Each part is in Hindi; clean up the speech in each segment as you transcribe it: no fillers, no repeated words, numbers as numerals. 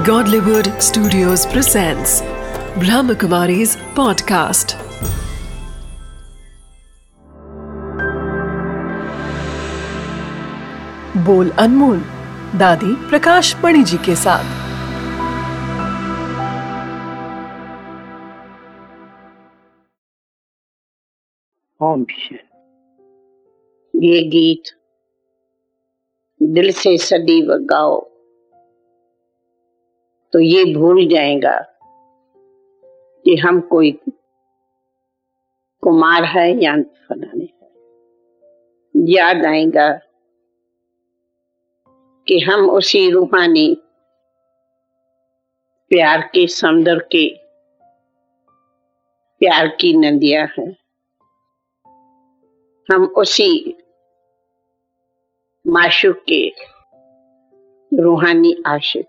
Godlywood Studios presents Brahmakumari's podcast. बोल अनमोल दादी प्रकाश मणि जी के साथ। ओम ये गीत दिल से सदैव गाओ तो ये भूल जाएगा कि हम कोई कुमार है या फलाने है। याद आएगा कि हम उसी रूहानी प्यार के समुद्र के प्यार की नदियां हैं। हम उसी माशूक के रूहानी आशिक।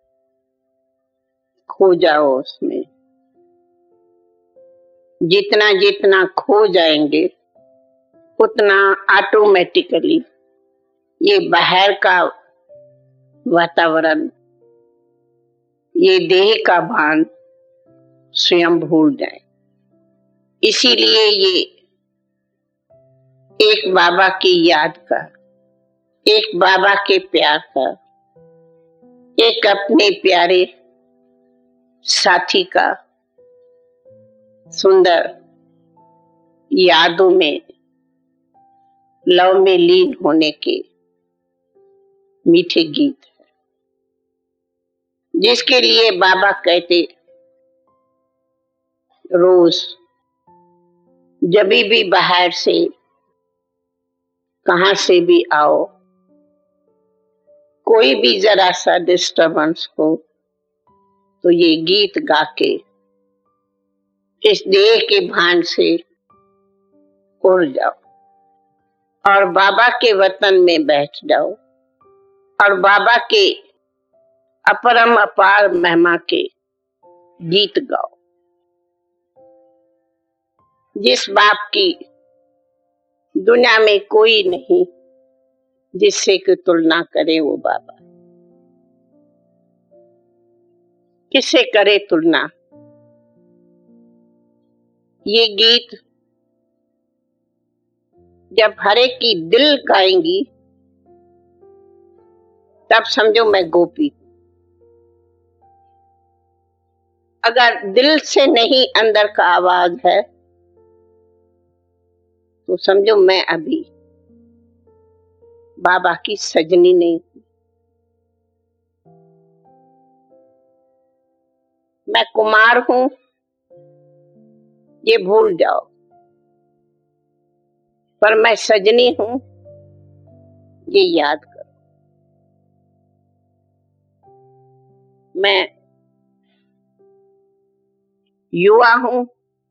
खो जाओ उसमें। जितना जितना खो जाएंगे उतना ऑटोमेटिकली ये बाहर का वातावरण, ये देह का भान स्वयं भूल जाए। इसीलिए ये एक बाबा की याद का, एक बाबा के प्यार का, एक अपने प्यारे साथी का सुंदर यादों में, लव में लीन होने के मीठे गीत है, जिसके लिए बाबा कहते रोज जब भी बाहर से कहां से भी आओ, कोई भी जरा सा डिस्टरबेंस हो तो ये गीत गा के इस देह के भान से उड़ जाओ और बाबा के वतन में बैठ जाओ और बाबा के अपरम अपार महिमा के गीत गाओ। जिस बाप की दुनिया में कोई नहीं जिससे की तुलना करे वो बाबा। किससे करे तुलना? ये गीत जब हरे की दिल गाएंगी तब समझो मैं गोपी। अगर दिल से नहीं अंदर का आवाज है तो समझो मैं अभी बाबा की सजनी नहीं। मैं कुमार हूं ये भूल जाओ, पर मैं सजनी हूं ये याद करो। मैं युवा हूं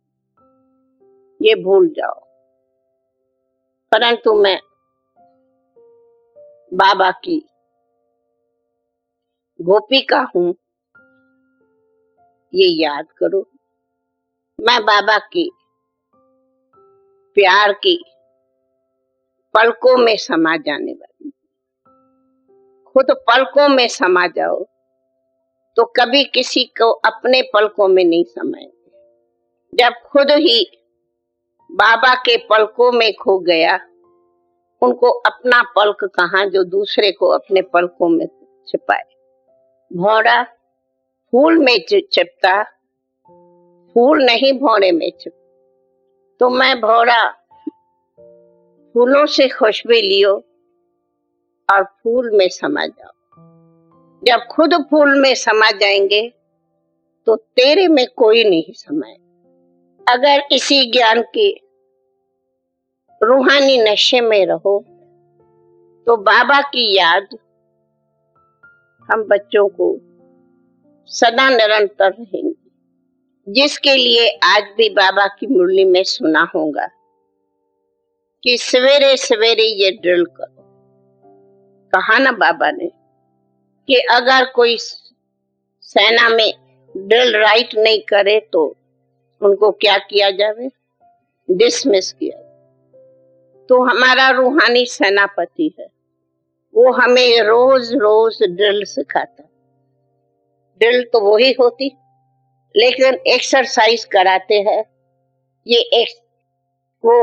ये भूल जाओ, परंतु मैं बाबा की गोपिका हूं ये याद करो। मैं बाबा की प्यार की पलकों में समा जाने वाली। खुद पलकों में समा जाओ तो कभी किसी को अपने पलकों में नहीं समाएंगे। जब खुद ही बाबा के पलकों में खो गया, उनको अपना पलक कहां जो दूसरे को अपने पलकों में छिपाए। भौरा फूल में छिपता, फूल नहीं भौरे में छिपता। तो मैं भौरा फूलों से खुशबू लियो और फूल में समा जाओ। जब खुद फूल में समा जाएंगे तो तेरे में कोई नहीं समाए। अगर इसी ज्ञान के रूहानी नशे में रहो तो बाबा की याद हम बच्चों को सदा निरंतर रहेंगी। जिसके लिए आज भी बाबा की मुरली में सुना होगा कि सवेरे सवेरे ये ड्रिल करो। कहा ना बाबा ने कि अगर कोई सेना में ड्रिल राइट नहीं करे तो उनको क्या किया जाए? डिसमिस किया। तो हमारा रूहानी सेनापति है, वो हमें रोज रोज ड्रिल सिखाता। ड्रिल तो वही होती, लेकिन एक्सरसाइज कराते हैं। ये वो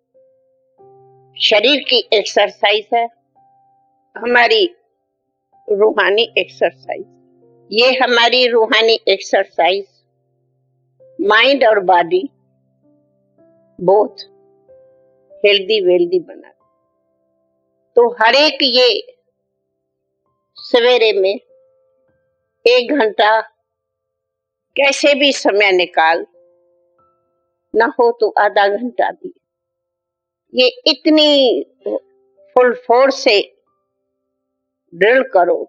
शरीर की एक्सरसाइज है, हमारी रूहानी एक्सरसाइज। ये हमारी रूहानी एक्सरसाइज माइंड और बॉडी बोथ हेल्दी वेल्दी बना। तो हर एक ये सवेरे में 1 घंटा कैसे भी समय निकाल, ना हो तो आधा घंटा भी, ये इतनी फुल फोर्स से ड्रिल करो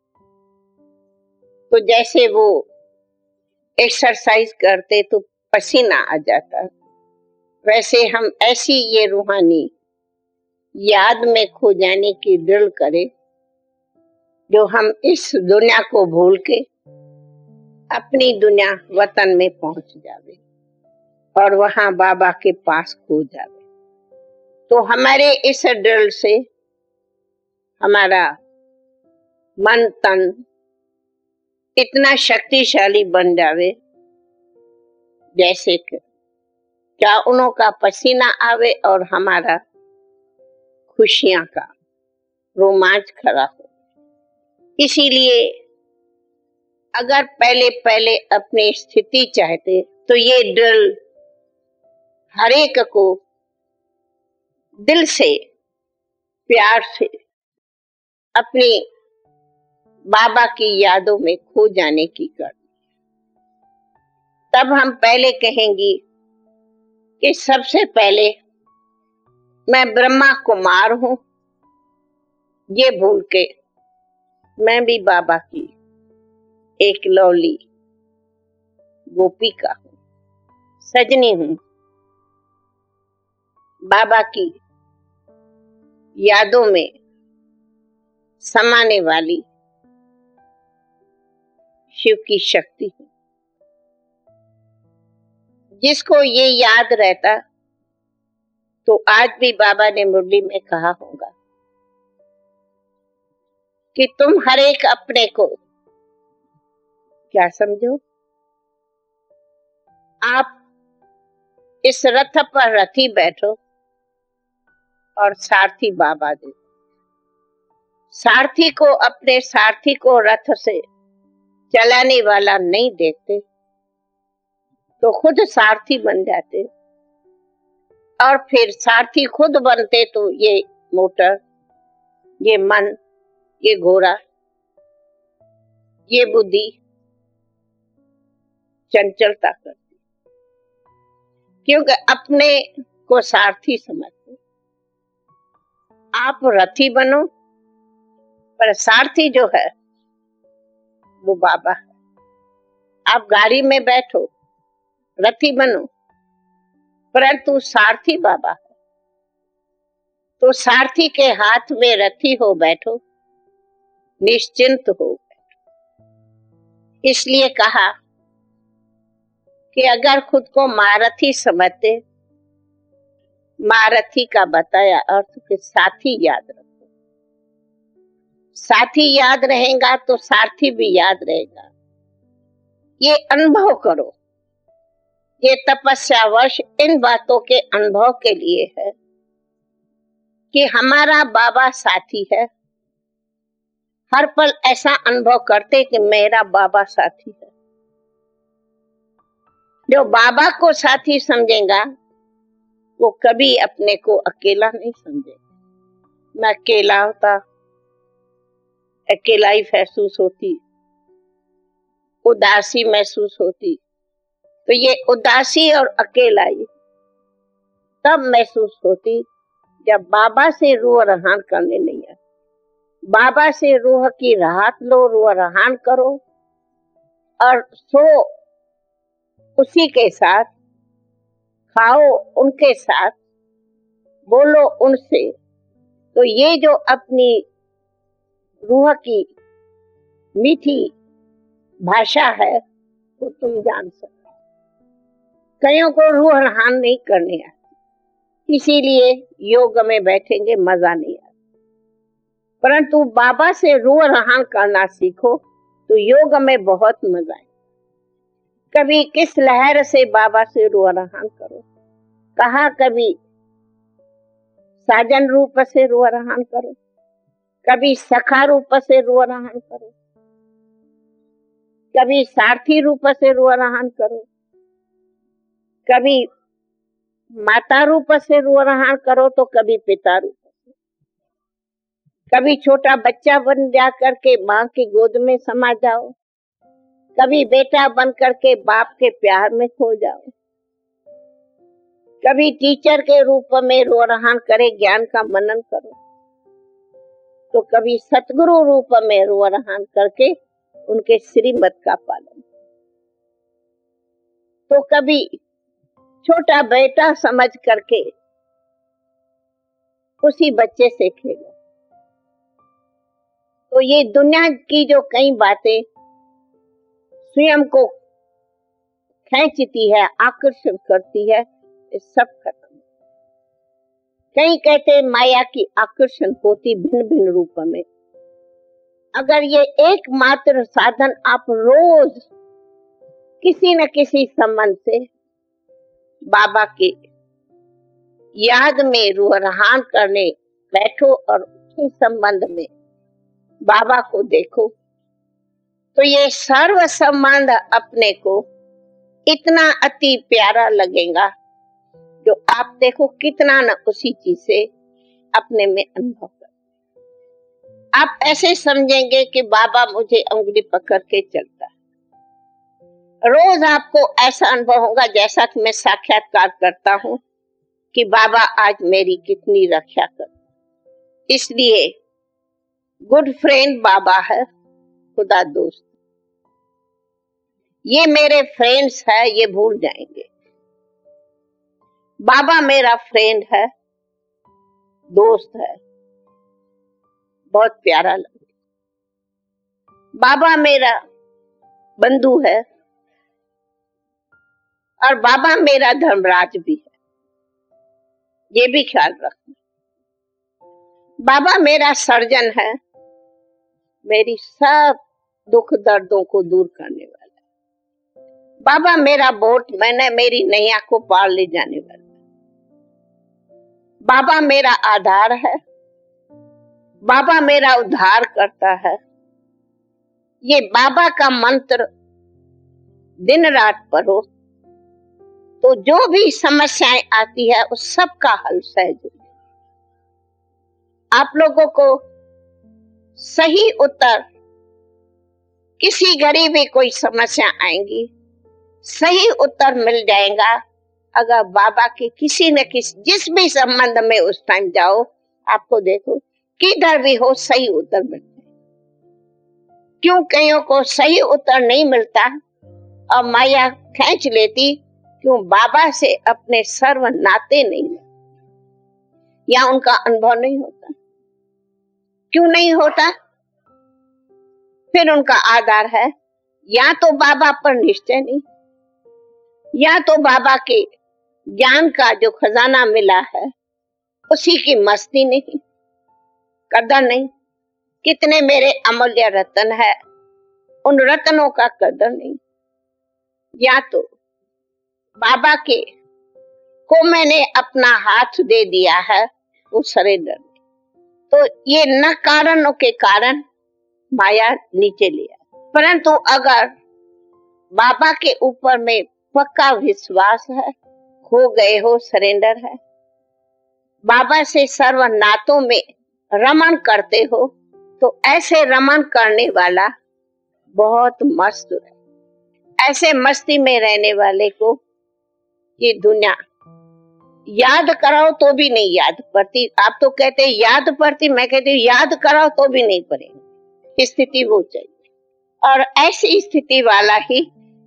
तो जैसे वो एक्सरसाइज करते तो पसीना आ जाता, वैसे हम ऐसी ये रूहानी याद में खो जाने की ड्रिल करें, जो हम इस दुनिया को भूल के अपनी दुनिया वतन में पहुंच जावे और वहां बाबा के पास खो जावे। तो हमारे इस ड्रिल से हमारा मन तन इतना शक्तिशाली बन जावे, जैसे कि क्या उन्हों का पसीना आवे और हमारा खुशियां का रोमांच खड़ा हो। इसीलिए अगर पहले पहले अपनी स्थिति चाहते तो ये ड्रिल हर एक को दिल से प्यार से अपनी बाबा की यादों में खो जाने की कर। तब हम पहले कहेंगी कि सबसे पहले मैं ब्रह्मा कुमार हूं, ये भूल के मैं भी बाबा की एक लौली गोपिका हूं, सजनी हूं, बाबा की यादों में समाने वाली शिव की शक्ति है। जिसको ये याद रहता तो आज भी बाबा ने मुरली में कहा होगा कि तुम हर एक अपने को क्या समझो, आप इस रथ पर रथी बैठो और सारथी बाबा दे। सारथी को अपने सारथी को रथ से चलाने वाला नहीं देखते तो खुद सारथी बन जाते, और फिर सारथी खुद बनते तो ये मोटर, ये मन, ये घोड़ा, ये बुद्धि चंचलता करती, क्योंकि अपने को सारथी समझते। आप रथी बनो, पर सारथी जो है वो बाबा है। आप गाड़ी में बैठो, रथी बनो, परंतु सारथी बाबा है। तो सारथी के हाथ में रथी हो बैठो, निश्चिंत हो बैठो। इसलिए कहा कि अगर खुद को महारथी समझते, महारथी का बताया अर्थ कि साथी याद रखो। साथी याद रहेगा तो सारथी भी याद रहेगा। ये अनुभव करो, ये तपस्या वर्ष इन बातों के अनुभव के लिए है कि हमारा बाबा साथी है। हर पल ऐसा अनुभव करते कि मेरा बाबा साथी है। जो बाबा को साथी समझेगा वो कभी अपने को अकेला नहीं समझेगा। मैं अकेला होता, अकेलाई महसूस होती, उदासी महसूस होती, तो ये उदासी और अकेलाई तब महसूस होती जब बाबा से रूह रहान करने नहीं आती। बाबा से रूह की राहत लो, रूह रहान करो और सो उसी के साथ, खाओ उनके साथ, बोलो उनसे। तो ये जो अपनी रूह की मीठी भाषा है वो तुम जान सकते। कईयों को रूह रहान नहीं करने आती, इसीलिए योग में बैठेंगे मजा नहीं आता। परंतु बाबा से रूह रहान करना सीखो तो योग में बहुत मजा है। कभी किस लहर से बाबा से रोअरहान करो, कहा कभी साजन रूप से रोअरहान करो, कभी सखा रूप से रोअरहान करो, कभी सारथी रूप से रोअरहान करो, कभी माता रूप से रोअरहान करो तो कभी पिता रूप से, कभी छोटा बच्चा बन जा करके माँ की गोद में समा जाओ, कभी बेटा बन करके बाप के प्यार में खो जाओ, कभी टीचर के रूप में रोअरहान करे ज्ञान का मनन करो, तो कभी सतगुरु रूप में रोअरहान करके उनके श्रीमत का पालन, तो कभी छोटा बेटा समझ करके उसी बच्चे से खेलो। तो ये दुनिया की जो कई बातें स्वयं को खींचती है, आकर्षण करती है, ये सब खत्म। कई कहते माया की आकर्षण होती भिन्न भिन्न रूप में। अगर ये एकमात्र साधन आप रोज किसी न किसी संबंध से बाबा के याद में रोअरहान करने बैठो और उसी संबंध में बाबा को देखो, तो ये सर्व संबंध अपने को इतना अति प्यारा लगेगा जो आप देखो कितना न उसी चीज से अपने में अनुभव कर। आप ऐसे समझेंगे कि बाबा मुझे उंगली पकड़ के चलता है। रोज आपको ऐसा अनुभव होगा जैसा कि मैं साक्षात्कार करता हूँ कि बाबा आज मेरी कितनी रक्षा कर। इसलिए गुड फ्रेंड बाबा है, खुदा दोस्त। ये मेरे फ्रेंड्स है, ये भूल जाएंगे। बाबा मेरा फ्रेंड है, दोस्त है, बहुत प्यारा लगे। बाबा मेरा बंधु है और बाबा मेरा धर्मराज भी है, ये भी ख्याल रखना। बाबा मेरा सर्जन है, मेरी सब दुख दर्दों को दूर करने वाला है। बाबा मेरा बोटमैन है, मेरी नैया को पार ले जाने वाला है। बाबा मेरा आधार है, बाबा मेरा उद्धार करता है। ये बाबा का मंत्र दिन रात पढ़ो तो जो भी समस्याएं आती है उस सब का हल सहज हो। आप लोगों को सही उत्तर, किसी घड़ी भी कोई समस्या आएंगी, सही उत्तर मिल जाएगा अगर बाबा के किसी न किसी जिस भी संबंध में उस टाइम जाओ, आपको देखो किधर भी हो सही उत्तर मिलता है। क्यों कईयों को सही उत्तर नहीं मिलता और माया खींच लेती? क्यों बाबा से अपने सर्व नाते नहीं या उनका अनुभव नहीं होता। क्यों नहीं होता? फिर उनका आधार है या तो बाबा पर निश्चय नहीं, या तो बाबा के ज्ञान का जो खजाना मिला है उसी की मस्ती नहीं, कदर नहीं। कितने मेरे अमूल्य रत्न है, उन रत्नों का कदर नहीं। या तो बाबा के को मैंने अपना हाथ दे दिया है, वो सरेंडर में, तो ये न कारणों के कारण माया नीचे लिया। परंतु अगर बाबा के ऊपर में पक्का विश्वास है, खो गए हो, सरेंडर है, बाबा से सर्व नातों में रमण करते हो, तो ऐसे रमण करने वाला बहुत मस्त है। ऐसे मस्ती में रहने वाले को ये दुनिया याद कराओ तो भी नहीं याद पड़ती। आप तो कहते याद पड़ती, मैं कहती हूँ याद कराओ तो भी नहीं पड़ेगी। स्थिति वो चाहिए, और ऐसी स्थिति वाला ही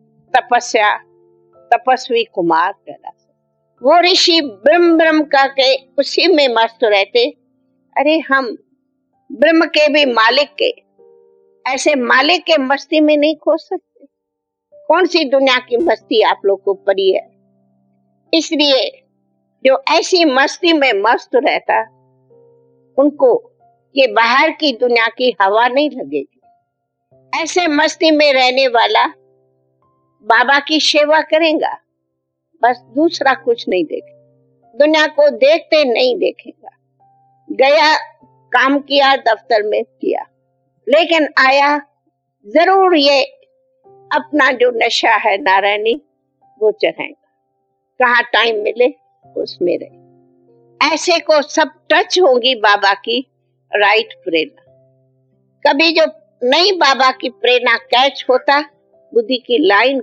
तपस्वी कुमार कहलाता। वो ऋषि ब्रह्म ब्रह्म करके उसी में मस्त रहते। अरे हम ब्रह्म के भी मालिक के, ऐसे मालिक के मस्ती में नहीं खो सकते। कौन सी दुनिया की मस्ती आप लोग को पड़ी है? इसलिए जो ऐसी मस्ती में मस्त रहता, उनको ये बाहर की दुनिया की हवा नहीं लगेगी। ऐसे मस्ती में रहने वाला बाबा की सेवा करेगा, बस दूसरा कुछ नहीं देखेगा, दुनिया को देखते नहीं देखेगा। गया, काम किया, दफ्तर में किया, लेकिन आया जरूर ये अपना जो नशा है नारायणी वो चढ़ाएगा, कहाँ टाइम मिले उसमें रहे। ऐसे को सब टच होंगी बाबा की राइट प्रेरणा। कभी जो नहीं बाबा की प्रेरणा कैच होता, बुद्धि की लाइन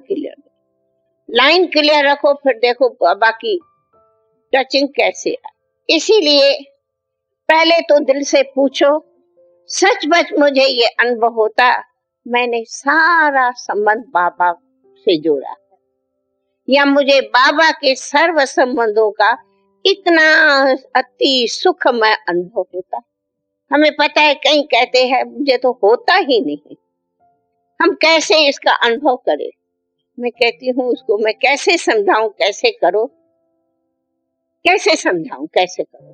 क्लियर रखो, फिर देखो बाबा की टचिंग कैसे आए। इसीलिए पहले तो दिल से पूछो, सचमुच मुझे ये अनुभव होता, मैंने सारा संबंध बाबा से जोड़ा, या मुझे बाबा के सर्व संबंधों का इतना अति सुखमय अनुभव होता। हमें पता है, कहीं कहते हैं मुझे तो होता ही नहीं, हम कैसे इसका अनुभव करें। मैं कहती हूँ उसको मैं कैसे समझाऊं, कैसे करो, कैसे समझाऊं, कैसे करो।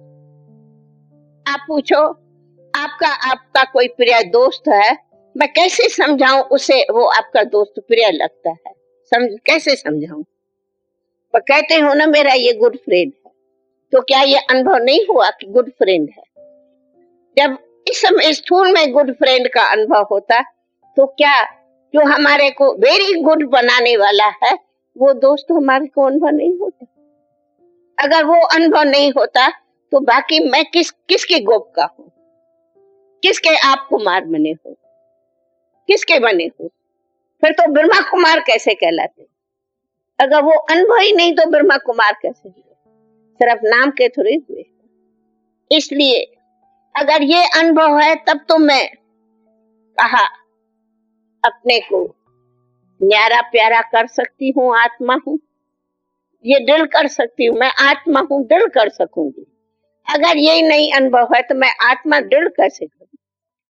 आप पूछो, आपका कोई प्रिय दोस्त है, मैं कैसे समझाऊं उसे वो आपका दोस्त प्रिय लगता है, कैसे समझाऊं। पर कहते हो ना मेरा ये गुड फ्रेंड है, तो क्या ये अनुभव नहीं हुआ कि गुड फ्रेंड है? जब इस समय स्थूल में गुड फ्रेंड का अनुभव होता, तो क्या जो हमारे को वेरी गुड बनाने वाला है वो दोस्त हमारे को अनुभव नहीं होता? अगर वो अनुभव नहीं होता तो बाकी मैं किसके गोप का हूँ, किसके आप कुमार बने हो, किसके बने हो? फिर तो ब्रह्मा कुमार कैसे कहलाते? अगर वो अनुभव ही नहीं तो ब्रह्मा कुमार कैसे हुए? सिर्फ नाम के थोड़े हुए। इसलिए अगर ये अनुभव है तब तो मैं कहा अपने को न्यारा प्यारा कर सकती हूँ, आत्मा हूँ, ये दिल कर सकती हूँ, मैं आत्मा हूँ, दिल कर सकूंगी। अगर ये नहीं अनुभव है तो मैं आत्मा दिल कैसे करूँ?